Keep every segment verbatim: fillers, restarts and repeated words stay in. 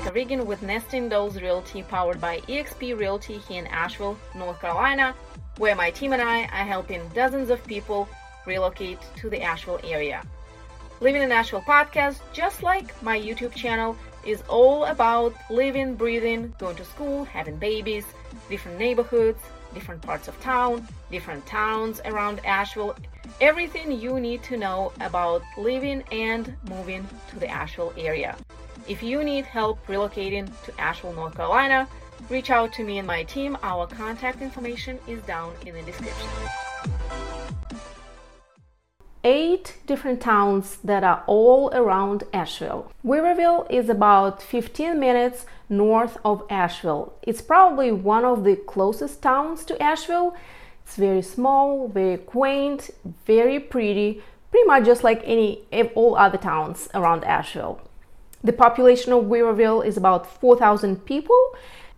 Samantha Regan with Nesting Dolls Realty, powered by eXp Realty here in Asheville, North Carolina, where my team and I are helping dozens of people relocate to the Asheville area. Living in Asheville podcast, just like my YouTube channel, is all about living, breathing, going to school, having babies, different neighborhoods, different parts of town, different towns around Asheville, everything you need to know about living and moving to the Asheville area. If you need help relocating to Asheville, North Carolina, reach out to me and my team. Our contact information is down in the description. Eight different towns that are all around Asheville. Weaverville is about fifteen minutes north of Asheville. It's probably one of the closest towns to Asheville. It's very small, very quaint, very pretty, pretty much just like any all other towns around Asheville. The population of Weaverville is about four thousand people,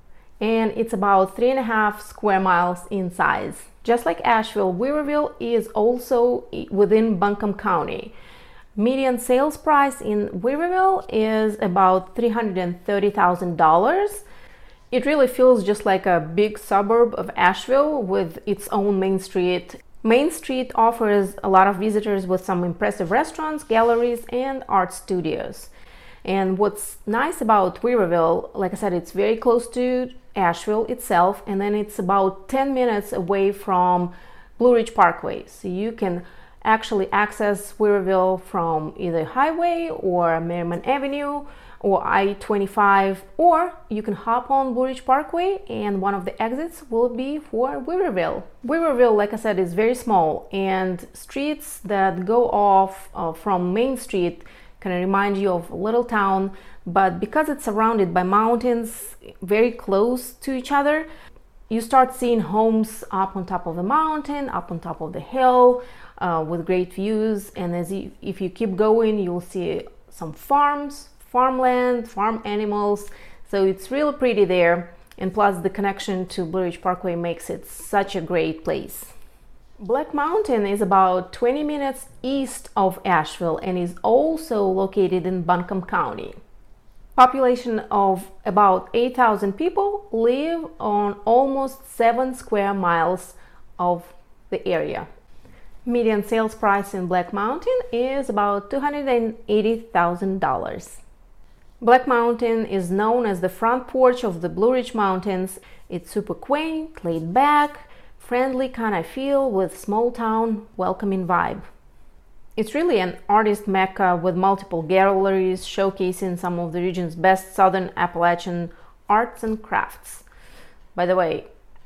and it's about three and a half square miles in size. Just like Asheville, Weaverville is also within Buncombe County. Median sales price in Weaverville is about three hundred thirty thousand dollars. It really feels just like a big suburb of Asheville with its own Main Street. Main Street offers a lot of visitors with some impressive restaurants, galleries, and art studios. And what's nice about Weaverville, like I said, it's very close to Asheville itself, and then it's about ten minutes away from Blue Ridge Parkway. So you can actually access Weaverville from either highway or Merriman Avenue or I twenty-five, or you can hop on Blue Ridge Parkway and one of the exits will be for Weaverville. Weaverville, like I said, is very small, and streets that go off uh, from Main Street kind of remind you of a little town, but because it's surrounded by mountains very close to each other, you start seeing homes up on top of the mountain, up on top of the hill, uh, with great views. And as you, if you keep going, you'll see some farms, farmland, farm animals. So it's really pretty there. And plus the connection to Blue Ridge Parkway makes it such a great place. Black Mountain is about twenty minutes east of Asheville and is also located in Buncombe County. Population of about eight thousand people live on almost seven square miles of the area. Median sales price in Black Mountain is about two hundred eighty thousand dollars. Black Mountain is known as the front porch of the Blue Ridge Mountains. It's super quaint, laid back, friendly kind of feel with small town welcoming vibe. It's really an artist mecca with multiple galleries showcasing some of the region's best Southern Appalachian arts and crafts. By the way,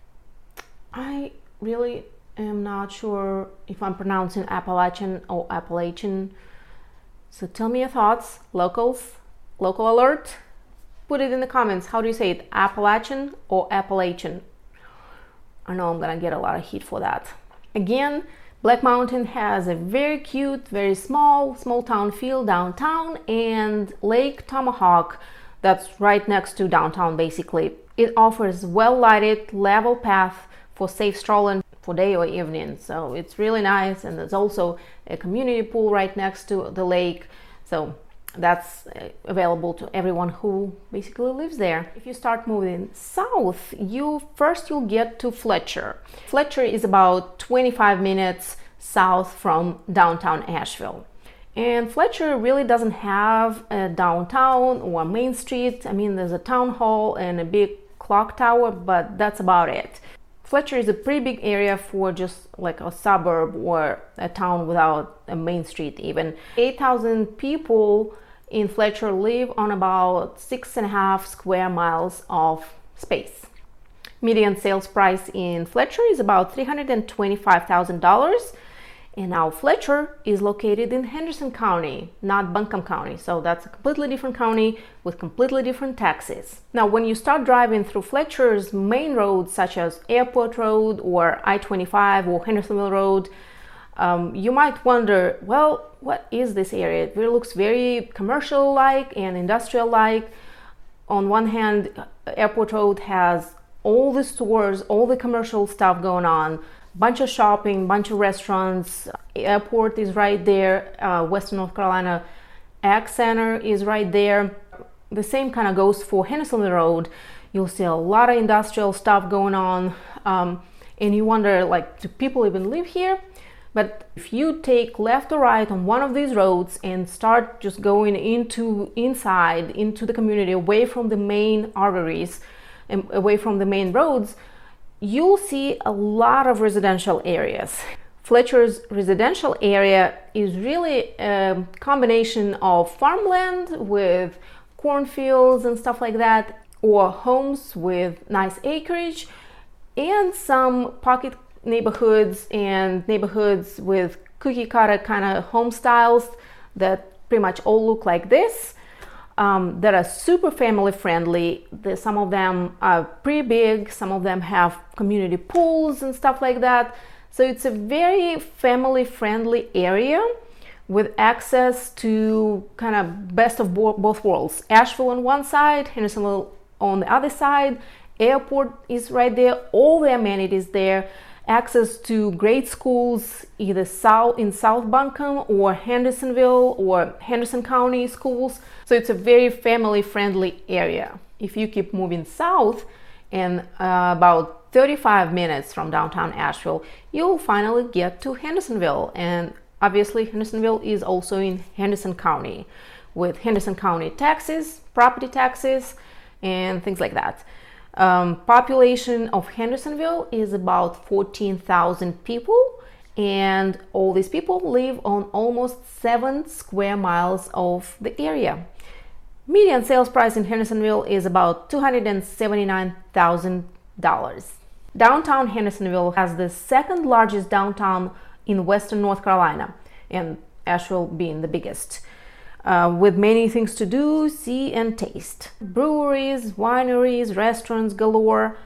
I really am not sure if I'm pronouncing Appalachian or Appalachian. So tell me your thoughts, locals, local alert. Put it in the comments. How do you say it, Appalachian or Appalachian? I know I'm gonna get a lot of heat for that. Again, Black Mountain has a very cute, very small, small town feel downtown, and Lake Tomahawk that's right next to downtown basically. It offers well-lighted, level path for safe strolling for day or evening. So it's really nice, and there's also a community pool right next to the lake. So that's available to everyone who basically lives there. If you start moving south, you first you'll get to Fletcher. Fletcher is about twenty-five minutes south from downtown Asheville. And Fletcher really doesn't have a downtown or a main street. I mean, there's a town hall and a big clock tower, but that's about it. Fletcher is a pretty big area for just like a suburb or a town without a main street even. eight thousand people in Fletcher live on about six and a half square miles of space. Median sales price in Fletcher is about three hundred twenty-five thousand dollars. And now Fletcher is located in Henderson County, not Buncombe County. So that's a completely different county with completely different taxes. Now, when you start driving through Fletcher's main roads, such as Airport Road or I twenty-five or Hendersonville Road, um, you might wonder, well, what is this area? It really looks very commercial-like and industrial-like. On one hand, Airport Road has all the stores, all the commercial stuff going on, bunch of shopping, bunch of restaurants. Airport is right there. Uh, Western North Carolina Ag Center is right there. the same kind of goes for Hendersonville Road. You'll see a lot of industrial stuff going on, um, and you wonder, like, do people even live here? But if you take left or right on one of these roads and start just going into inside into the community, away from the main arteries and away from the main roads, you'll see a lot of residential areas. Fletcher's residential area is really a combination of farmland with cornfields and stuff like that, or homes with nice acreage, and some pocket neighborhoods and neighborhoods with cookie cutter kind of home styles that pretty much all look like this, um, that are super family friendly. The, some of them are pretty big, some of them have community pools and stuff like that. So it's a very family friendly area with access to kind of best of bo- both worlds. Asheville on one side, Hendersonville on the other side, airport is right there, all the amenities there, access to great schools either south in South Buncombe or Hendersonville or Henderson County schools. So it's a very family friendly area. If you keep moving south and uh, about thirty-five minutes from downtown Asheville, you'll finally get to Hendersonville. And obviously Hendersonville is also in Henderson County, with Henderson County taxes, property taxes, and things like that. Um, population of Hendersonville is about fourteen thousand people, and all these people live on almost seven square miles of the area. Median sales price in Hendersonville is about two hundred seventy-nine thousand dollars. Downtown Hendersonville has the second largest downtown in western North Carolina, and Asheville being the biggest. Uh, with many things to do, see, and taste. Breweries, wineries, restaurants galore.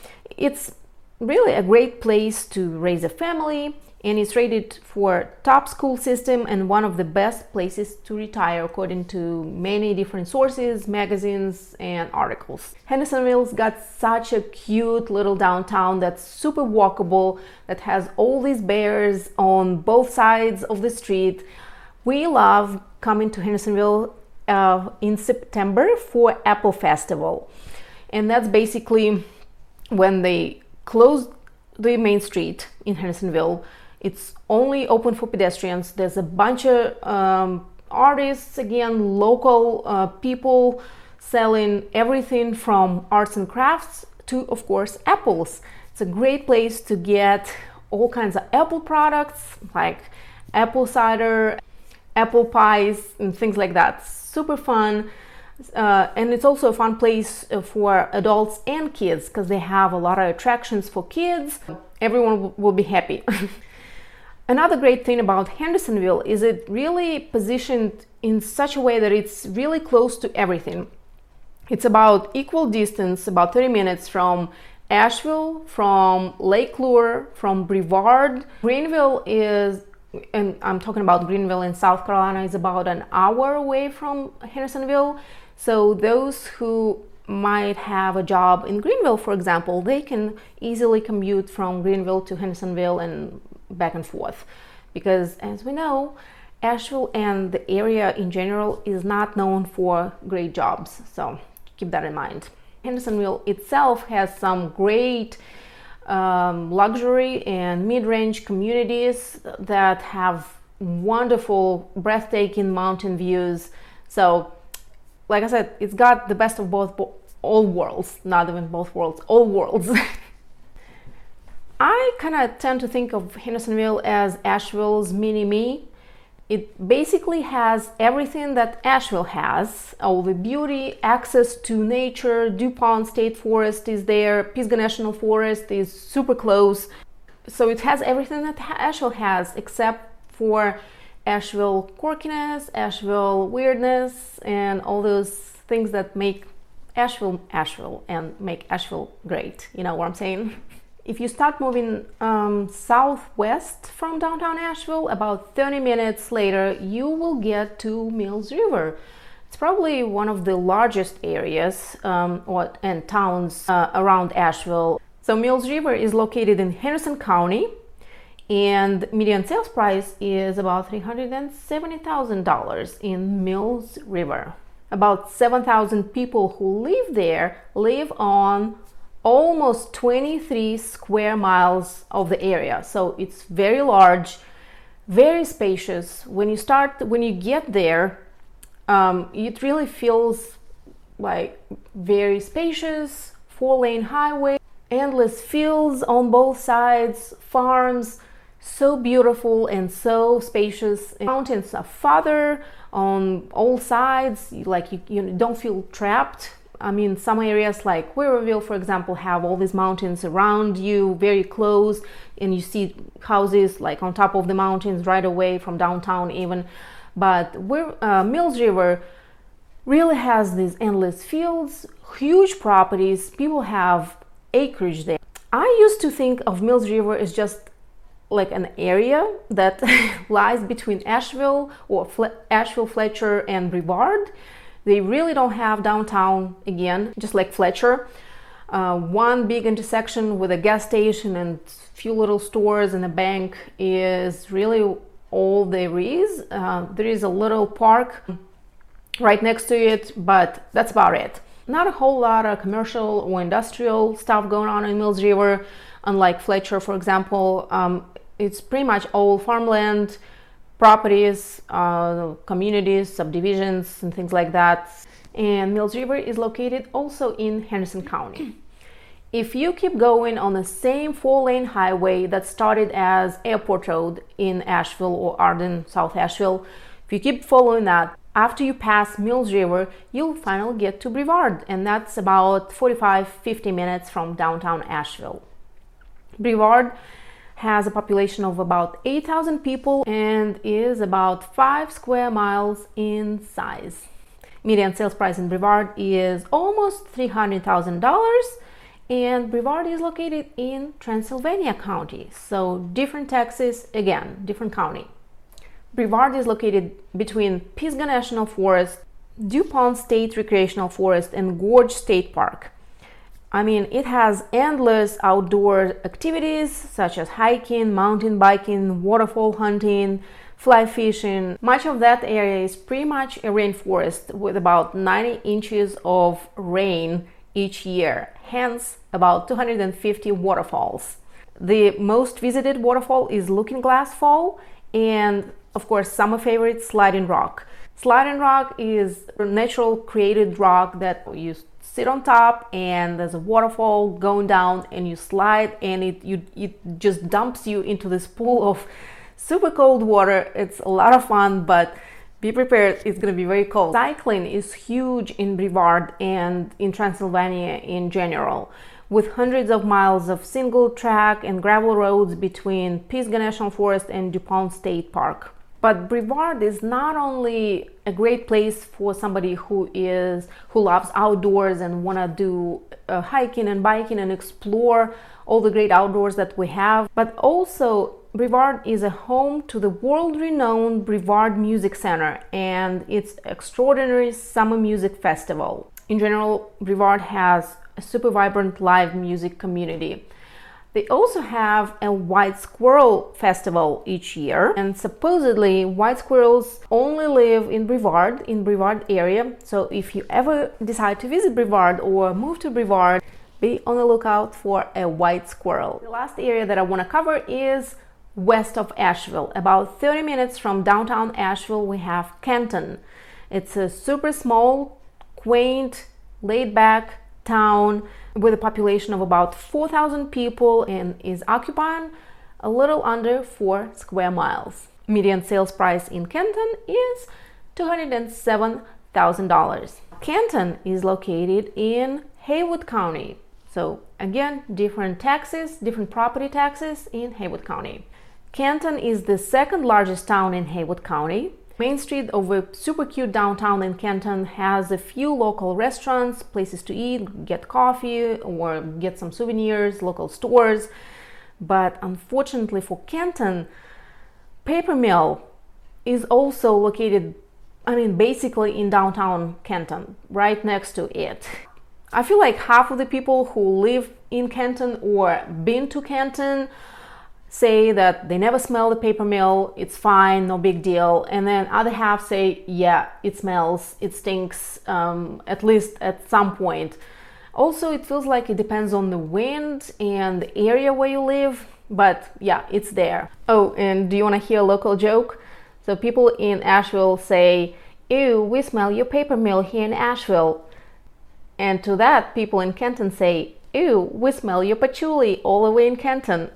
It's really a great place to raise a family, and it's rated for top school system and one of the best places to retire according to many different sources, magazines, and articles. Hendersonville's got such a cute little downtown that's super walkable, that has all these bears on both sides of the street. We love coming to Hendersonville uh, in September for Apple Festival. And that's basically when they close the main street in Hendersonville. It's only open for pedestrians. There's a bunch of um, artists, again, local uh, people selling everything from arts and crafts to, of course, apples. It's a great place to get all kinds of Apple products like apple cider, apple pies, and things like that. Super fun. Uh, and it's also a fun place for adults and kids because they have a lot of attractions for kids. Everyone w- will be happy. Another great thing about Hendersonville is it really positioned in such a way that it's really close to everything. It's about equal distance, about thirty minutes from Asheville, from Lake Lure, from Brevard. Greenville is, and I'm talking about Greenville in South Carolina, is about an hour away from Hendersonville. So those who might have a job in Greenville, for example, they can easily commute from Greenville to Hendersonville and back and forth. Because as we know, Asheville and the area in general is not known for great jobs. So keep that in mind. Hendersonville itself has some great um, luxury and mid-range communities that have wonderful, breathtaking mountain views. So like I said, it's got the best of both, bo- all worlds, not even both worlds, all worlds. I kind of tend to think of Hendersonville as Asheville's mini-me. It basically has everything that Asheville has, all the beauty, access to nature. DuPont State Forest is there, Pisgah National Forest is super close. So it has everything that Asheville has except for Asheville quirkiness, Asheville weirdness, and all those things that make Asheville Asheville and make Asheville great. You know what I'm saying? If you start moving um, southwest from downtown Asheville, about thirty minutes later, you will get to Mills River. It's probably one of the largest areas um, or, and towns uh, around Asheville. So Mills River is located in Henderson County, and median sales price is about three hundred seventy thousand dollars in Mills River. About seven thousand people who live there live on almost twenty-three square miles of the area. So it's very large, very spacious. When you start, when you get there, um, it really feels like very spacious, four-lane highway, endless fields on both sides, farms, so beautiful and so spacious. Mountains are farther on all sides, like you, you don't feel trapped. I mean, some areas like Weaverville, for example, have all these mountains around you, very close, and you see houses like on top of the mountains right away from downtown even. But we're, uh, Mills River really has these endless fields, huge properties. People have acreage there. I used to think of Mills River as just like an area that lies between Asheville or Fle- Asheville, Fletcher, and Brevard. They really don't have downtown again, just like Fletcher. Uh, one big intersection with a gas station and few little stores and a bank is really all there is. Uh, there is a little park right next to it, but that's about it. Not a whole lot of commercial or industrial stuff going on in Mills River, unlike Fletcher, for example. Um, it's pretty much all farmland, properties, uh, communities, subdivisions, and things like that. And Mills River is located also in Henderson County. If you keep going on the same four-lane highway that started as Airport Road in Asheville or Arden, South Asheville, if you keep following that, after you pass Mills River, you'll finally get to Brevard, and that's about forty-five to fifty minutes from downtown Asheville. Brevard has a population of about eight thousand people and is about five square miles in size. Median sales price in Brevard is almost three hundred thousand dollars, and Brevard is located in Transylvania County, so different Texas, again, different county. Brevard is located between Pisgah National Forest, DuPont State Recreational Forest, and Gorge State Park. I mean, it has endless outdoor activities such as hiking, mountain biking, waterfall hunting, fly fishing. Much of that area is pretty much a rainforest with about ninety inches of rain each year, hence about two hundred fifty waterfalls. The most visited waterfall is Looking Glass Fall, and of course, summer favorite, Sliding Rock. Sliding Rock is a natural created rock that you sit on top and there's a waterfall going down and you slide and it you it just dumps you into this pool of super cold water. It's a lot of fun, but be prepared, it's going to be very cold. Cycling is huge in Brevard and in Transylvania in general, with hundreds of miles of single track and gravel roads between Pisgah National Forest and DuPont State Park. But Brevard is not only a great place for somebody who is who loves outdoors and want to do uh, hiking and biking and explore all the great outdoors that we have, but also Brevard is a home to the world-renowned Brevard Music Center and its extraordinary summer music festival. In general, Brevard has a super vibrant live music community. They also have a white squirrel festival each year, and supposedly white squirrels only live in Brevard, in Brevard area. So if you ever decide to visit Brevard or move to Brevard, be on the lookout for a white squirrel. The last area that I want to cover is west of Asheville. About thirty minutes from downtown Asheville, we have Kenton. It's a super small, quaint, laid-back town with a population of about four thousand people and is occupying a little under four square miles. Median sales price in Kenton is two hundred seven thousand dollars. Kenton is located in Haywood County. So again, different taxes, different property taxes in Haywood County. Kenton is the second largest town in Haywood County. Main Street of a super cute downtown in Kenton has a few local restaurants, places to eat, get coffee, or get some souvenirs, local stores. But unfortunately for Kenton, Paper Mill is also located, I mean, basically in downtown Kenton, right next to it. I feel like half of the people who live in Kenton or been to Kenton say that they never smell the paper mill, it's fine, no big deal. And then other half say, yeah, it smells, it stinks, um, at least at some point. Also, it feels like it depends on the wind and the area where you live, but yeah, it's there. Oh, and do you want to hear a local joke? So people in Asheville say, ew, we smell your paper mill here in Asheville. And to that, people in Kenton say, ew, we smell your patchouli all the way in Kenton.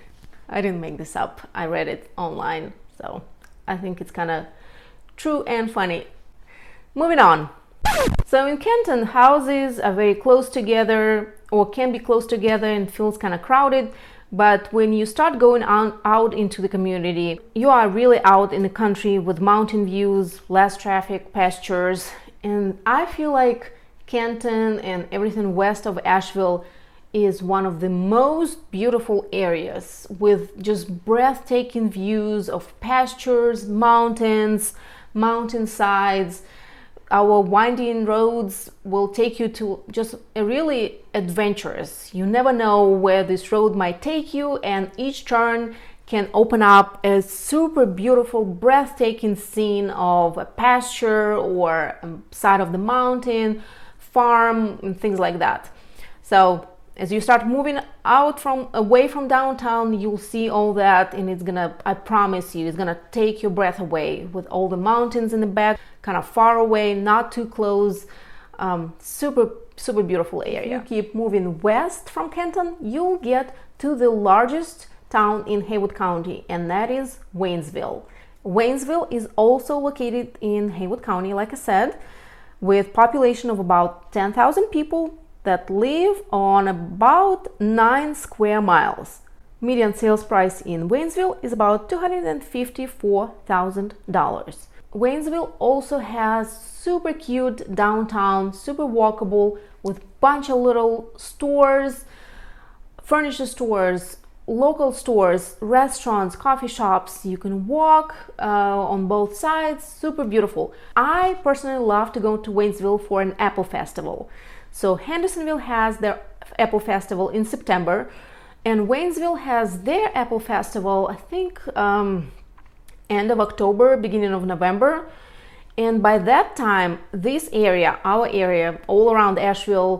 I didn't make this up. I read it online, so I think it's kind of true and funny. Moving on. So in Kenton, houses are very close together or can be close together and feels kind of crowded. But when you start going on, out into the community, you are really out in the country with mountain views, less traffic, pastures. And I feel like Kenton and everything west of Asheville is one of the most beautiful areas with just breathtaking views of pastures, mountains, mountainsides. Our winding roads will take you to just a really adventurous. You never know where this road might take you, and each turn can open up a super beautiful, breathtaking scene of a pasture or a side of the mountain, farm, and things like that. So as you start moving out from away from downtown, you'll see all that, and it's gonna, I promise you, it's gonna take your breath away with all the mountains in the back, kind of far away, not too close. Um, super, super beautiful area. If you keep moving west from Kenton, you'll get to the largest town in Haywood County, and that is Waynesville. Waynesville is also located in Haywood County, like I said, with population of about ten thousand people that live on about nine square miles. Median sales price in Waynesville is about two hundred fifty-four thousand dollars. Waynesville also has super cute downtown, super walkable, with bunch of little stores, furniture stores, local stores, restaurants, coffee shops. You can walk uh, on both sides, super beautiful. I personally love to go to Waynesville for an apple festival. So Hendersonville has their Apple Festival in September, and Waynesville has their Apple Festival, I think, um, end of October, beginning of November. And by that time, this area, our area, all around Asheville,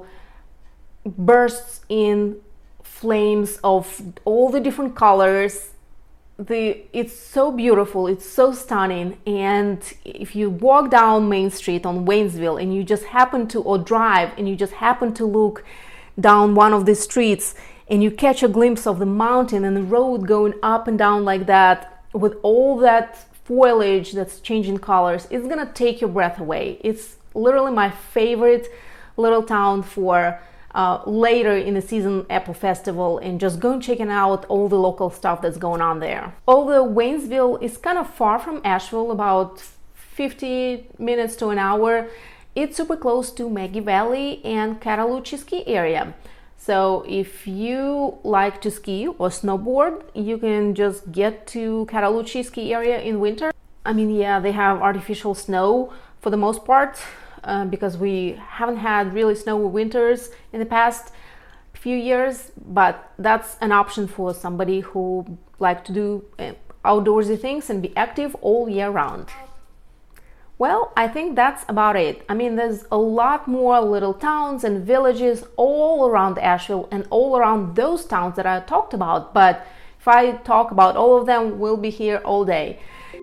bursts in flames of all the different colors. The it's so beautiful, it's so stunning. And if you walk down Main Street on Waynesville and you just happen to, or drive, and you just happen to look down one of the streets and you catch a glimpse of the mountain and the road going up and down like that with all that foliage that's changing colors, it's gonna take your breath away. It's literally my favorite little town for Uh, later in the season Apple Festival, and just go and checking out all the local stuff that's going on there. Although Waynesville is kind of far from Asheville, about fifty minutes to an hour, it's super close to Maggie Valley and Cataloochee ski area. So if you like to ski or snowboard, you can just get to Cataloochee ski area in winter. I mean, yeah, they have artificial snow for the most part, Uh, because we haven't had really snowy winters in the past few years, but that's an option for somebody who like to do uh, outdoorsy things and be active all year round. Well, I think that's about it. I mean, there's a lot more little towns and villages all around Asheville and all around those towns that I talked about, but if I talk about all of them, we'll be here all day.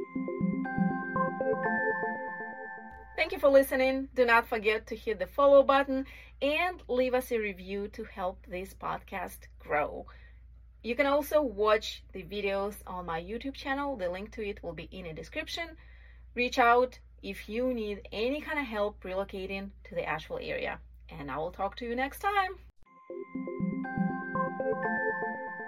Thank you for listening. Do not forget to hit the follow button and leave us a review to help this podcast grow. You can also watch the videos on my YouTube channel. The link to it will be in the description. Reach out if you need any kind of help relocating to the Asheville area. And I will talk to you next time.